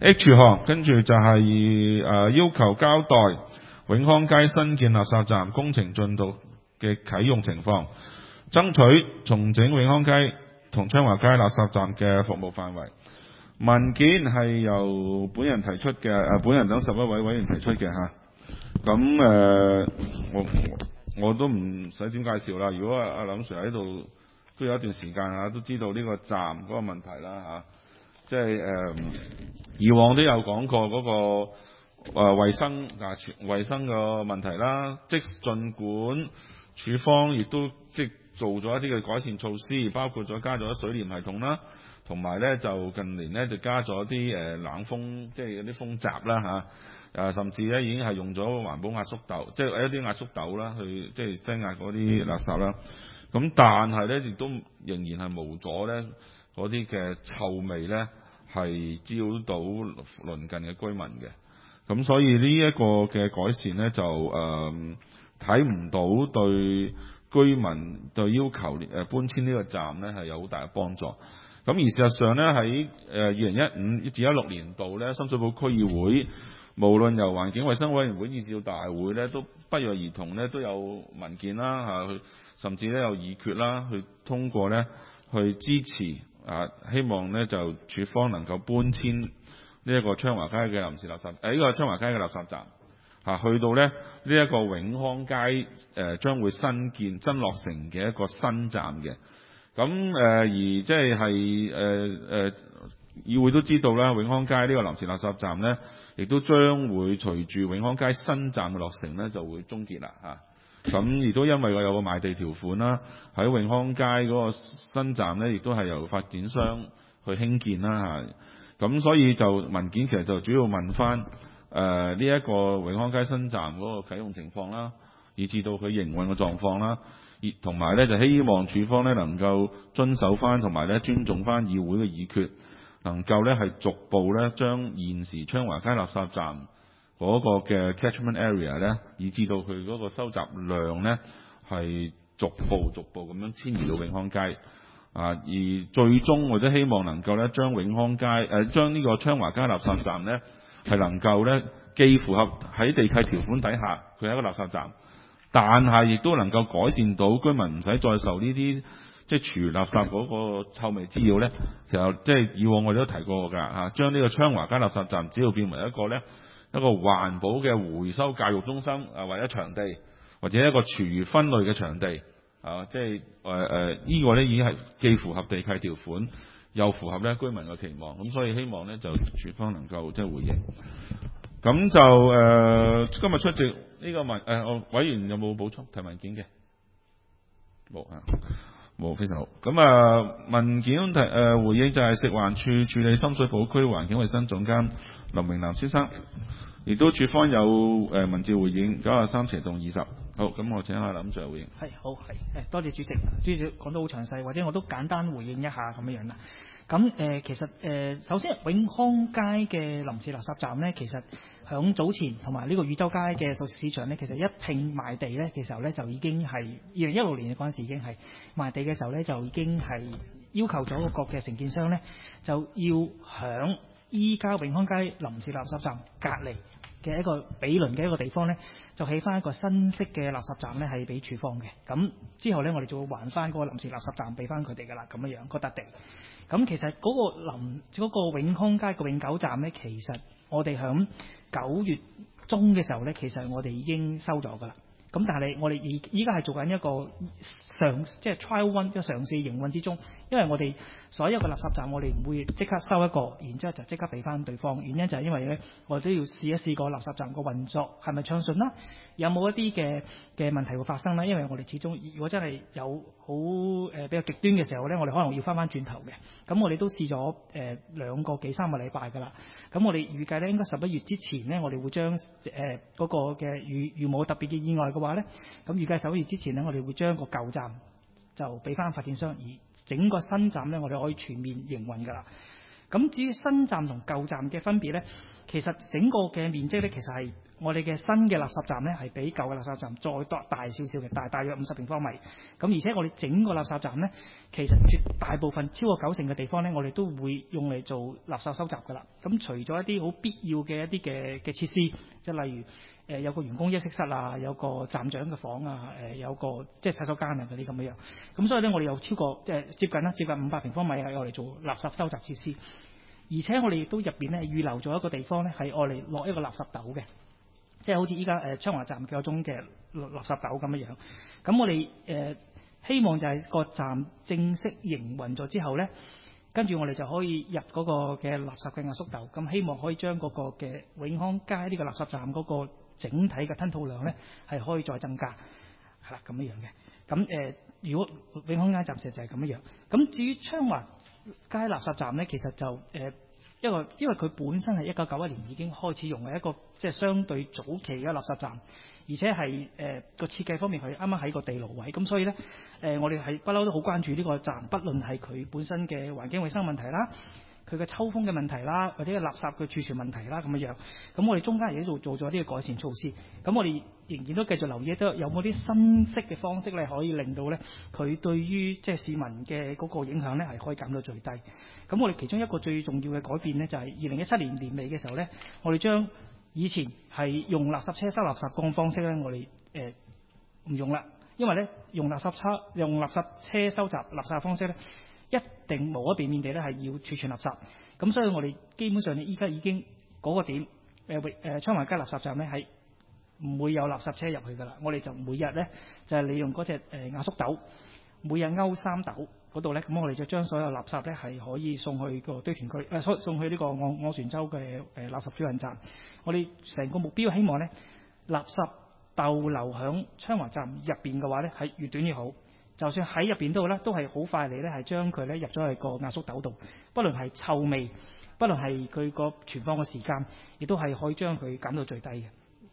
H 項跟住就係要求交代永康街新建垃圾站工程進度嘅啟用情況，爭取重整永康街同昌華街垃圾站嘅服務範圍。文件係由本人提出嘅，本人等11位委員提出嘅嚇。咁我都唔使點介紹啦。如果阿林 Sir 喺度都有一段時間嚇，都知道呢個站嗰個問題啦嚇。即係以往都有講過嗰個衞生個問題啦。即儘管署方亦都做咗一啲嘅改善措施，包括咗加咗水簾系統啦，同埋咧就近年咧就加咗啲冷風，即係有啲風閘啦嚇。甚至咧已經係用咗環保壓縮斗，即係一啲壓縮斗啦，去即係擠壓嗰啲垃圾啦。咁但係咧亦都仍然係無阻咧嗰啲嘅臭味咧係滋擾到鄰近嘅居民嘅。咁所以呢一個嘅改善咧就睇唔到對居民對要求搬遷呢個站咧係有好大嘅幫助。咁而事實上咧喺2015至16年度咧，深水埗區議會無論由環境衛生委員會以至到大會咧，都不約而同咧都有文件啦嚇，甚至咧有議決啦，去通過咧去支持希望咧就署方能夠搬遷呢一個昌華街嘅臨時垃圾呢個昌華街嘅垃圾站去到咧呢一個永康街將會新落成嘅一個新站嘅。咁而即係議會都知道啦，永康街呢個臨時垃圾站咧，亦都將會隨住永康街新站嘅落成咧，就會終結啦嚇。咁亦都因為我有個賣地條款啦，喺永康街嗰個新站咧，亦都係由發展商去興建啦嚇。咁所以就文件其實就主要問翻呢一個永康街新站嗰個啟用情況啦，以至到佢營運嘅狀況啦。同埋咧就希望署方咧能夠遵守翻，同埋咧尊重翻議會嘅議決，能夠咧係逐步咧將現時昌華街垃圾站嗰個嘅 catchment area 咧，以至到佢嗰個收集量咧係逐步咁樣遷移到永康街而最終我都希望能夠咧將永康街將呢個昌華街垃圾站咧係能夠咧既符合喺地契條款底下佢係一個垃圾站，但係亦都能夠改善到居民唔使再受呢啲即係廚餘垃圾嗰個臭味滋擾咧。其實即係以往我哋都提過㗎嚇，將呢個昌華街垃圾站只要變為一個環保嘅回收教育中心或者場地，或者一個廚餘分類嘅場地即係呢個咧已經係既符合地契條款，又符合咧居民嘅期望。咁所以希望咧就署方能夠即係回應。咁就今日出席呢個委員有冇補充提文件嘅？冇，非常好。咁文件回應就係食環署處理深水埗區環境衛生總監林榮南先生，亦都署方有文字回應93/20。好，咁我請阿林 Sir 回應。 好，多謝主席。主席講得好詳細，或者我都簡單回應一下咁樣啦。咁其實首先永康街嘅臨時垃圾站咧，其實響早前同埋呢個汝州街嘅熟食市場咧，其實一併賣地咧嘅時候咧，就已經係2016年嗰陣時已經係賣地嘅時候咧，就已經係要求咗個嘅承建商咧，就要響依家永康街臨時垃圾站隔離嘅一個毗鄰嘅一個地方咧，就起翻一個新式嘅垃圾站咧，係俾署方嘅。咁之後咧，我哋就會還翻嗰個臨時垃圾站俾翻佢哋噶啦，咁樣嗰笪地。咁其實嗰個永康街個永久站咧，其實我哋響9月中嘅時候咧，其實我哋已經收咗噶啦。咁但係我哋依家係做緊一個即係 trial run 即係嘗試營運之中，因為我哋所有嘅垃圾站我哋唔會即刻收一個，然之後就即刻俾翻對方。原因就係因為咧，我哋都要試一試個垃圾站個運作係咪暢順啦，有冇一啲嘅問題會發生啦。因為我哋始終如果真係有好比較極端嘅時候咧，我哋可能要翻轉頭嘅。咁我哋都試咗2個幾3個禮拜㗎啦。咁我哋預計咧應該11月之前咧，我哋會將嗰個嘅如冇特別嘅意外嘅話咧，咁預計11月之前咧，我哋會將個舊站就俾翻發展商，而整個新站咧，我哋可以全面營運㗎啦。咁至於新站同舊站嘅分別咧，其實整個嘅面積咧，其實係我哋嘅新嘅垃圾站咧係比舊嘅垃圾站再大少少嘅，大約50平方米。咁而且我哋整個垃圾站咧，其實絕大部分超過90%嘅地方咧，我哋都會用嚟做垃圾收集㗎啦。咁除咗一啲好必要嘅一啲嘅設施，即係例如有個員工休息室啊，有個站長嘅房啊，有個即係洗手間啊嗰啲咁樣。咁所以咧，我哋有超過即係接近500平方米係我哋做垃圾收集設施。而且我哋亦都入邊咧預留咗一個地方咧，係愛嚟落一個垃圾斗嘅，即係好似依家昌華站嘅嗰種嘅垃圾斗咁樣樣。咁我哋希望就係個站正式營運咗之後咧，跟住我哋就可以入嗰個嘅垃圾嘅壓縮斗。咁希望可以將嗰個嘅永康街呢個垃圾站嗰個整體嘅吞吐量咧係可以再增加，係啦咁樣嘅。咁如果永康街暫時就係咁樣樣。咁至於昌華街垃圾站咧，其實就因為佢本身係1991年已經開始用嘅一個即係相對早期嘅垃圾站，而且係個設計方面佢啱啱喺個地牢位，咁所以咧我哋係不嬲都好關注呢個站，不論係佢本身嘅環境衛生問題啦，佢嘅抽風嘅問題啦，或者係垃圾嘅儲存問題啦咁樣。咁我哋中間亦都做咗啲改善措施。咁我哋仍然都繼續留意都有冇啲新式嘅方式咧，可以令到咧佢對於即係市民嘅嗰個影響咧係可以減到最低。咁我哋其中一個最重要嘅改變咧，就係2017年年尾嘅時候咧，我哋將以前係用垃圾車收垃圾嗰種方式咧，我哋唔用啦，因為咧用垃圾車收集垃圾嘅方式咧，一定無可避免地咧係要儲存垃圾。咁所以我哋基本上咧依家已經嗰個點昌華街垃圾站咧係唔會有垃圾車入去㗎啦。我哋就每日咧就係利用嗰隻壓縮斗，每日勾3斗嗰度咧，咁我哋就將所有垃圾咧係可以送去個堆填區，送去呢個昂船洲嘅垃圾轉運站。我哋成個目標希望咧，垃圾逗留響昌華站入邊嘅話咧，係越短越好。就算喺入邊都好咧，都係好快嚟咧，係將佢咧入咗去個壓縮斗度，不論係臭味，不論係佢個存放嘅時間，亦都係可以將佢減到最低嘅。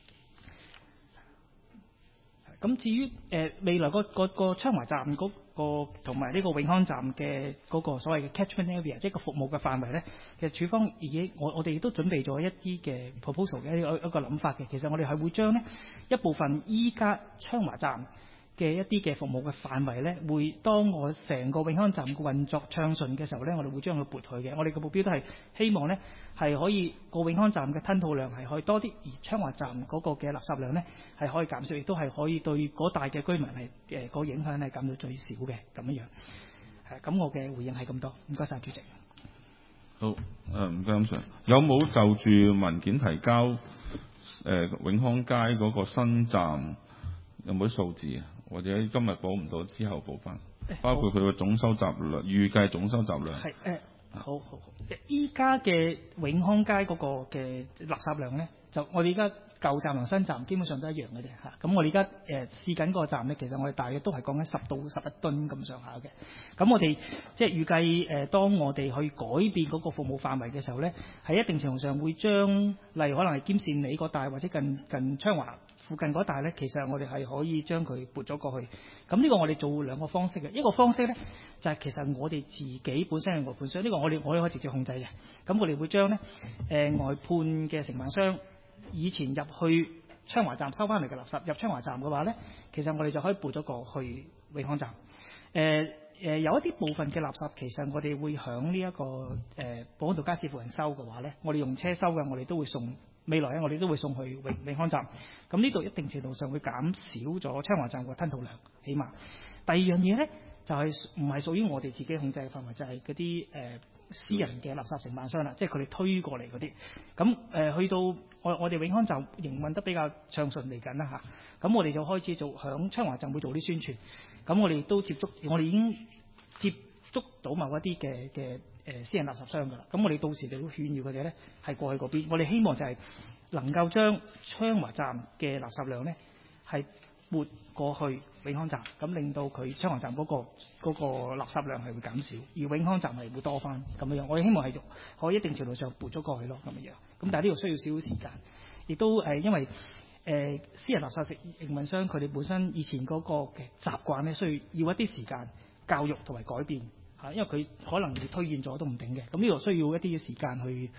咁至於未來個昌華站嗰個同埋呢個永康站嘅嗰個所謂嘅 catchment area， 即係個服務嘅範圍咧，其實署方已經我哋亦都準備咗一啲嘅 proposal 嘅一個諗法嘅。其實我哋係會將呢一部分依家昌華站嘅一啲嘅服務嘅範圍咧，會當我成個永康站嘅運作暢順嘅時候咧，我哋會將佢撥去嘅。我哋嘅目標都係希望咧係可以個永康站嘅吞吐量係可以多啲，而昌華站嗰個嘅垃圾量咧係可以減少，亦都係可以對嗰帶嘅居民係個影響係減到最少嘅咁樣樣。咁我嘅回應係咁多，唔該晒主席。 好，唔該咁上，有冇就住文件提交永康街嗰個新站有冇啲數字啊？或者今日補唔到，之後補翻，包括佢個總收集量，預計總收集量。係好。依家嘅永康街嗰個嘅垃圾量咧，就我哋而家舊站同新站基本上都一樣嘅啫嚇。咁我哋而家試緊嗰個站咧，其實我哋大約都係講緊10到11噸咁上下嘅。咁我哋即係預計當我哋去改變嗰個服務範圍嘅時候咧，喺一定程度上會將例如可能係兼善里嗰帶或者近昌華附近嗰帶咧，其實我哋係可以將佢撥咗過去。咁呢個我哋做2個方式嘅，一個方式咧就係其實我哋自己本身嘅外判商，呢個我哋可以直接控制嘅。咁我哋會將咧外判嘅承辦商以前入去昌華站收翻嚟嘅垃圾入昌華站嘅話咧，其實我哋就可以撥咗過去永康站。有一啲部分嘅垃圾其實我哋會響呢一個寶安道街市附近收嘅話咧，我哋用車收嘅，我哋都會送。未來咧，我哋都會送去永康站。咁呢度一定程度上會減少咗昌華站個吞吐量，起碼。第二樣嘢咧，就係唔係屬於我哋自己控制嘅範圍，就係嗰啲私人嘅垃圾承辦商啦，即係佢哋推過嚟嗰啲。咁去到我哋永康站營運得比較暢順嚟緊啦嚇。咁我哋就開始做響昌華站會做啲宣傳。咁我哋都我哋已經接觸到某一啲嘅私人垃圾商㗎啦。咁我哋到時就會勸喻佢哋咧係過去嗰邊。我哋希望就係能夠將昌華站嘅垃圾量咧係撥過去永康站，咁令到佢昌華站嗰個垃圾量係會減少，而永康站係會多翻咁樣。我哋希望係可以一定程度上撥咗過去咯咁樣。咁但係呢度需要少少時間，亦都因為私人垃圾營運商佢哋本身以前嗰個嘅習慣咧，需要一啲時間教育同埋改變。因為佢可能會推薦咗都唔定嘅，咁呢度需要一啲時間去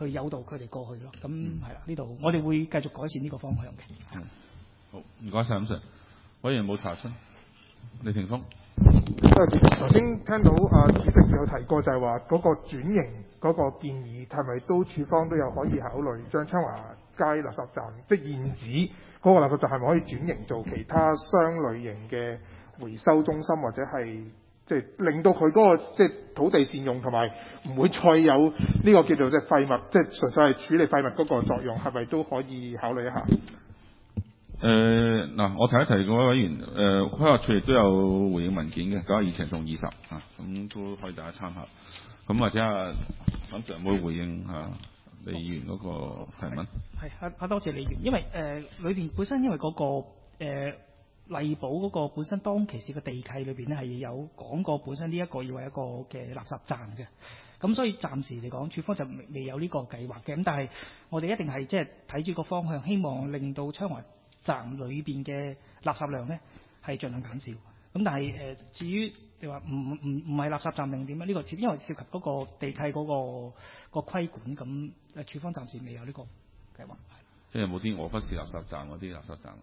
去誘導佢哋過去咯。咁係啦，呢度我哋會繼續改善呢個方向嘅。 好，唔該晒，林 Sir。委員冇查詢，李霆鋒。 頭先聽到主席有提過，就係話嗰個轉型嗰個建議係咪都處方都有可以考慮將昌華街垃圾站即係現址嗰個垃圾站係咪可以轉型做其他相類型嘅回收中心，或者係即係令到佢嗰個即係土地善用同埋唔會再有呢個叫做即係廢物，即係純粹係處理廢物嗰個作用，係咪都可以考慮一下？ 嗱，我提一提各位委員，規劃處亦都有回應文件嘅，92程同20咁都可以大家參考。咁或者林 Sir 有冇回應李議員嗰個提問？ 係多謝李議員，因為裏邊本身因為嗰、個荔寶嗰個本身當其時嘅地契裏邊咧係有講過本身呢一個要係一個嘅垃圾站嘅，咁所以暫時嚟講，處方就未有呢個計劃嘅。咁但係我哋一定係即係睇住個方向，希望令到昌華站裏邊嘅垃圾量咧係盡量減少。咁但係至於你話唔係垃圾站定點咧？呢個因為涉及嗰個地契嗰個規管，咁處方暫時未有呢個計劃。 即係有冇啲我不是垃圾站嗰啲垃圾站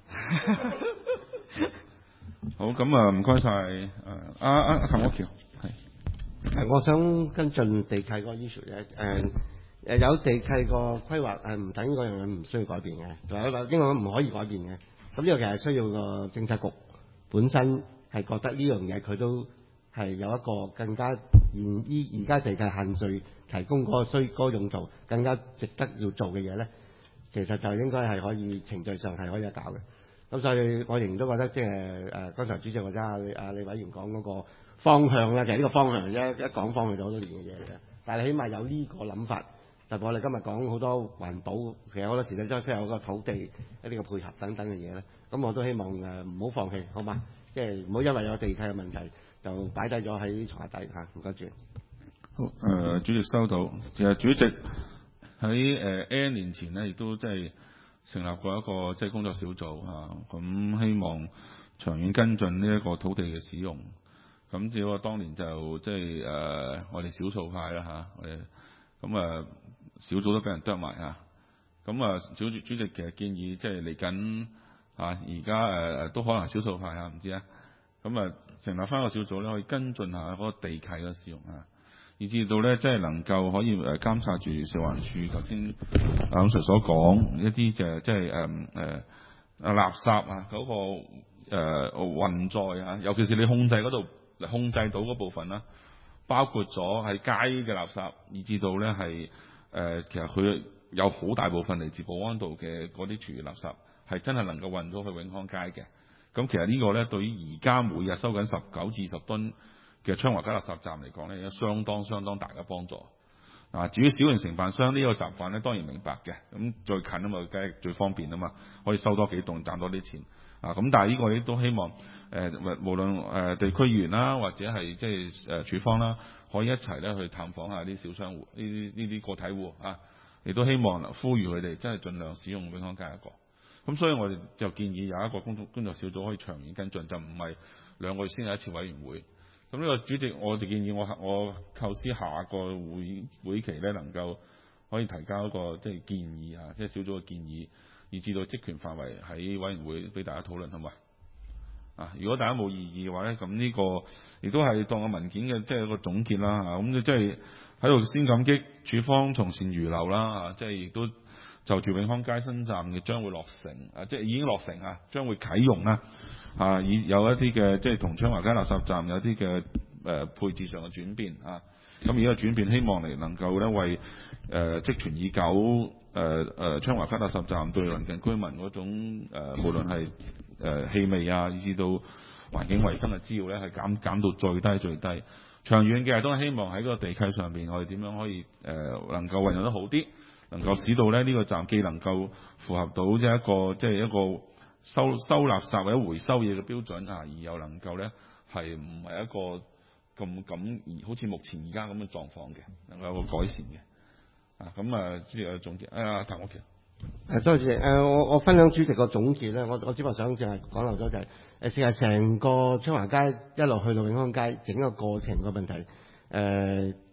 好，咁唔該晒譚國僑。 我想跟進地契嗰個 issue 有地契個規劃唔等嗰樣嘢唔需要改變嘅，因為唔可以改變嘅。咁呢個其實需要個政策局本身係覺得呢樣嘢佢都係有一個更加而家地契限聚提供嗰個用途更加值得要做嘅嘢咧，其實就應該係可以程序上係可以搞嘅。咁所以我仍然都覺得即係剛才主席或者李委員講嗰個方向咧，其實呢個方向一講方向就好多年嘅嘢嚟嘅。但係起碼有呢個諗法，特別我哋今日講好多環保，其實好多時咧都需要有個土地一啲嘅配合等等嘅嘢咧。咁我都希望唔好放棄，好嘛？即係唔好因為有地契嘅問題就擺低咗喺床下底嚇。唔該主席。 好，主席收到。其實主席喺N 年前呢，亦都即係成立過一個即係工作小組咁希望長遠跟進呢一個土地嘅使用。咁只不過當年就即係我哋少數派啦我哋咁小組都俾人啄埋咁主席其實建議即係嚟緊而家都可能少數派唔知咁成立翻個小組咧，可以跟進下嗰個地契嘅使用以至到咧即係能夠可以監察住食環署頭先林 Sir 所講一啲嘅即係垃圾嗰個運載尤其是你控制嗰度控制到嗰部分啦，包括咗係街嘅垃圾，以至到咧係其實佢有好大部分嚟自保安道嘅嗰啲廚餘垃圾係真係能夠運咗去永康街嘅。咁其實呢個咧對於而家每日收緊19至20噸嘅昌華街垃圾站嚟講咧，有相當大嘅幫助。至於小型承辦商呢個習慣咧，當然明白嘅。咁最近嘛，梗係最方便嘛，可以收多幾棟賺多啲錢。咁但係呢個亦都希望無論地區議員啦，或者係即係處方啦，可以一齊咧去探訪下啲小商戶，呢啲個體戶亦都希望呼籲佢哋真係盡量使用永康街一個。咁所以我哋就建議有一個工作小組可以長遠跟進，就唔係2個月先有一次委員會。咁呢個主席，我哋建議我構思下個會期咧，能夠可以提交一個即係建議即係小組嘅建議，以至到職權範圍喺委員會俾大家討論，好嘛？如果大家冇異議嘅話咧，咁呢個亦都係當個文件嘅即係一個總結啦咁即係喺度先感激處方從善如流啦即係亦都就住永康街新站嘅將會落成即係已經落成將會啟用啦以有一啲嘅即係同昌華街垃圾站有啲嘅配置上嘅轉變咁而家轉變希望嚟能夠咧為積存已久昌華街垃圾站對鄰近居民嗰種無論係氣味以至到環境衛生嘅滋擾咧係減到最低。長遠嘅都係希望喺個地契上邊我哋點樣可以能夠運用得好啲，能夠使到咧呢個站既能夠符合到一個收垃圾或者回收嘢嘅標準而又能夠咧係唔係一個咁好似目前而家咁嘅狀況嘅，能夠有個改善嘅咁主席有總結譚國僑。 多謝主席我分享主席個總結咧，我只不過想淨係講漏咗就係事實成個昌華街一路去到永康街整個過程個問題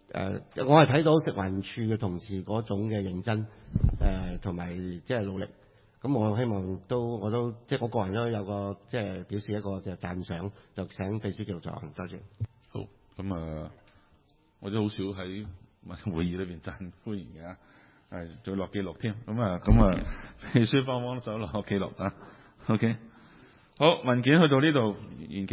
我係睇到食環署嘅同事嗰種嘅認真同埋即係努力。咁我希望我都即係我個人都有個即係表示一個就讚賞，就請秘書繼續作行。多謝。 好，咁我都好少喺會議裏邊讚歡迎嘅，係仲落記錄添。咁秘書幫手落記錄啊。OK，好，文件去到呢度完結。